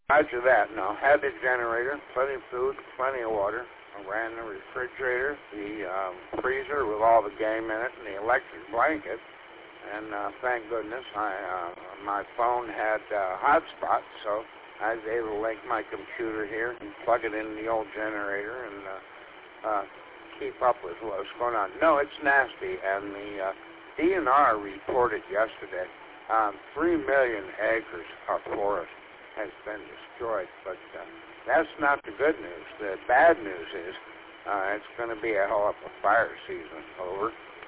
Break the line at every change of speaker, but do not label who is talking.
Roger that. No, had the generator, plenty of food, plenty of water. I ran the refrigerator, the freezer with all the game in it, and the electric blanket. And thank goodness, my phone had hotspot, so I was able to link my computer here and plug it in the old generator and keep up with what was going on. No, it's nasty, and the DNR reported yesterday 3 million acres of forest has been destroyed, but that's not the good news. The bad news is it's going to be a hell of a fire season over.